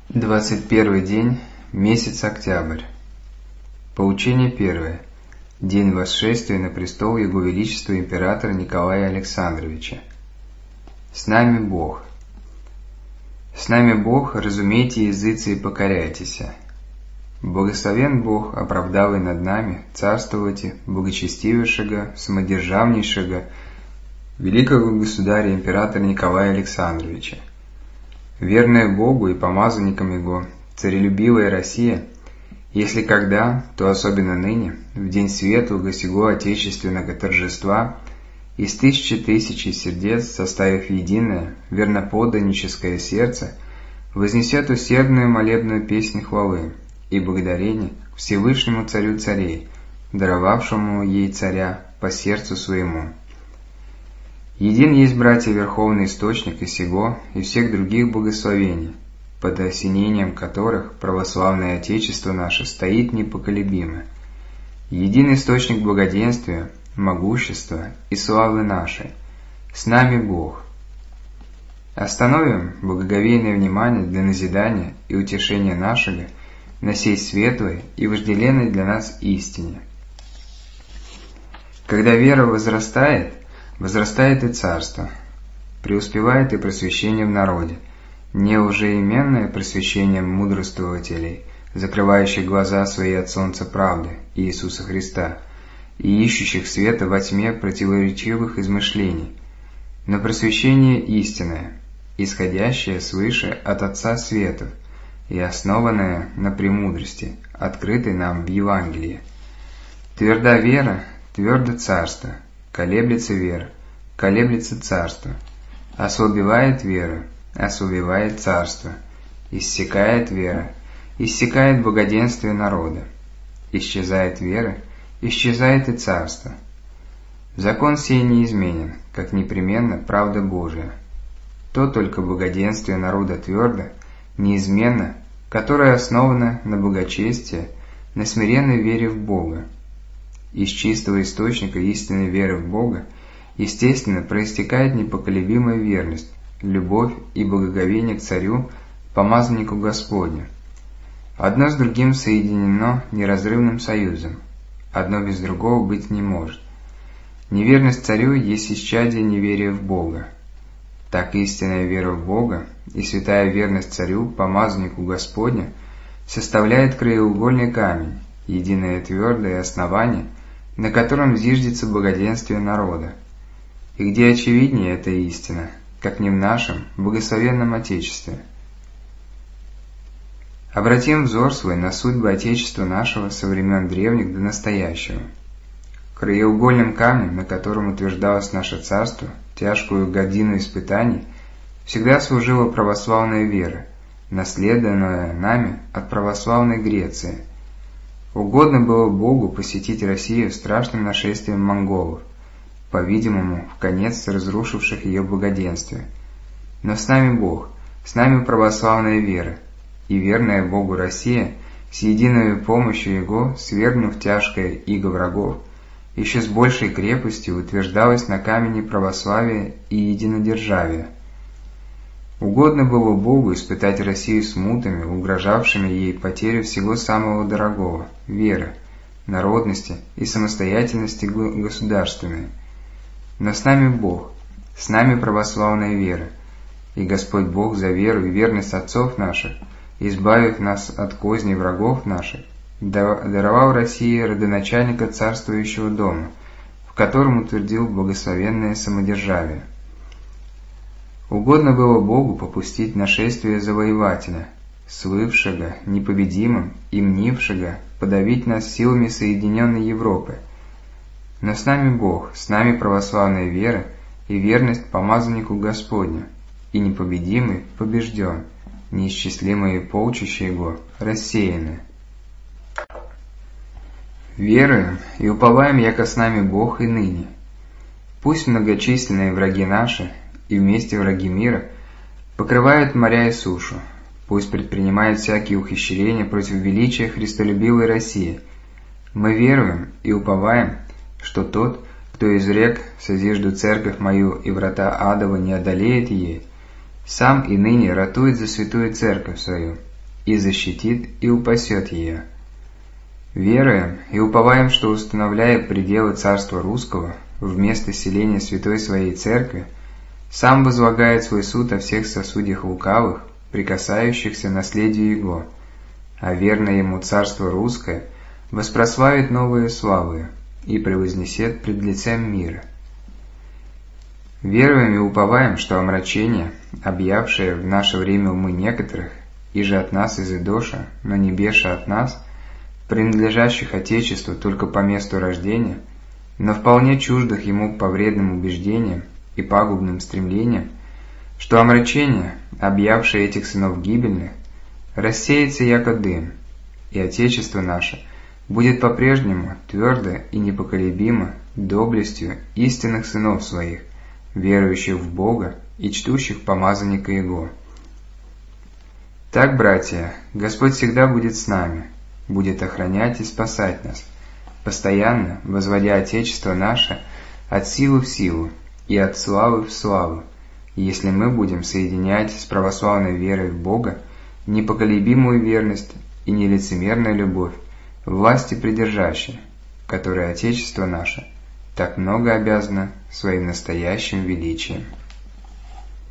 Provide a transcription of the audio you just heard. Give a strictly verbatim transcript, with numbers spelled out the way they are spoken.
Двадцать первый день, месяц октябрь. Поучение первое. День восшествия на престол Его Величества императора Николая Александровича. С нами Бог. С нами Бог, разумейте языцы и покоряйтесь. Благословен Бог, оправдавый над нами, царствуйте, благочестивейшего, самодержавнейшего, великого государя императора Николая Александровича. Верная Богу и помазанникам Его, царелюбивая Россия, если когда, то особенно ныне, в день светлого сего отечественного торжества, из тысячи тысячи сердец, составив единое, верноподданническое сердце, вознесет усердную молебную песнь хвалы и благодарения Всевышнему Царю царей, даровавшему ей царя по сердцу своему. Един есть, братья, верховный источник и сего, и всех других благословений, под осенением которых православное Отечество наше стоит непоколебимо. Един источник благоденствия, могущества и славы нашей. С нами Бог. Остановим благоговейное внимание для назидания и утешения нашего на сей светлой и вожделенной для нас истине. Когда вера возрастает, возрастает и царство, преуспевает и просвещение в народе, не уже именное просвещение мудрствователей, закрывающих глаза свои от солнца правды Иисуса Христа и ищущих света во тьме противоречивых измышлений, но просвещение истинное, исходящее свыше от Отца Светов и основанное на премудрости, открытой нам в Евангелии. Тверда вера, твердо царство. Колеблется вера, колеблется царство. Ослабевает вера, ослабевает царство. Иссякает вера, иссякает благоденствие народа. Исчезает вера, исчезает и царство. Закон сей неизменен, как непременно правда Божия. То только благоденствие народа твердо, неизменно, которое основано на благочестии, на смиренной вере в Бога. Из чистого источника истинной веры в Бога, естественно, проистекает непоколебимая верность, любовь и благоговение к Царю, помазаннику Господню. Одно с другим соединено неразрывным союзом, одно без другого быть не может. Неверность Царю есть исчадие неверия в Бога. Так истинная вера в Бога и святая верность Царю, помазаннику Господню, составляет краеугольный камень, единое твердое основание, на котором зиждется благоденствие народа. И где очевиднее эта истина, как не в нашем благословенном Отечестве? Обратим взор свой на судьбы Отечества нашего со времен древних до настоящего. Краеугольным камнем, на котором утверждалось наше царство, тяжкую годину испытаний, всегда служила православная вера, наследованная нами от православной Греции. Угодно было Богу посетить Россию страшным нашествием монголов, по-видимому, в конец разрушивших ее благоденствие. Но с нами Бог, с нами православная вера, и верная Богу Россия, с единой помощью Его, свергнув тяжкое иго врагов, еще с большей крепостью утверждалась на камне православия и единодержавия. Угодно было Богу испытать Россию смутами, угрожавшими ей потерю всего самого дорогого – веры, народности и самостоятельности государственной. Но с нами Бог, с нами православная вера, и Господь Бог за веру и верность отцов наших, избавив нас от козней врагов наших, даровал России родоначальника царствующего дома, в котором утвердил благословенное самодержавие. Угодно было Богу попустить нашествие завоевателя, слывшего непобедимым и мнившего подавить нас силами Соединенной Европы. Но с нами Бог, с нами православная вера и верность помазаннику Господню, и непобедимый побежден, неисчислимые полчища Его рассеяны. Веруем и уповаем, яко с нами Бог и ныне. Пусть многочисленные враги наши и вместе враги мира покрывают моря и сушу, пусть предпринимают всякие ухищрения против величия христолюбивой России. Мы веруем и уповаем, что тот, кто изрек «Созижду церковь мою, и врата адова не одолеет ей», сам и ныне ратует за святую церковь свою, и защитит и упасет ее. Веруем и уповаем, что, установляя пределы Царства Русского вместо селения Святой Своей Церкви, сам возлагает свой суд о всех сосудях лукавых, прикасающихся наследию Его, а верное Ему Царство Русское воспрославит новые славы и превознесет пред лицем мира. Веруем и уповаем, что омрачение, объявшее в наше время умы некоторых, и же от нас изыдоша, но не беша от нас, принадлежащих Отечеству только по месту рождения, но вполне чуждых ему по вредным убеждениям и пагубным стремлениям, что омрачение, объявшее этих сынов гибельных, рассеется яко дым, и Отечество наше будет по-прежнему твердо и непоколебимо доблестью истинных сынов своих, верующих в Бога и чтущих помазанника Его. Так, братья, Господь всегда будет с нами, будет охранять и спасать нас, постоянно возводя Отечество наше от силы в силу и от славы в славу, если мы будем соединять с православной верой в Бога непоколебимую верность и нелицемерную любовь, власти придержащей, которой Отечество наше так много обязано своим настоящим величием.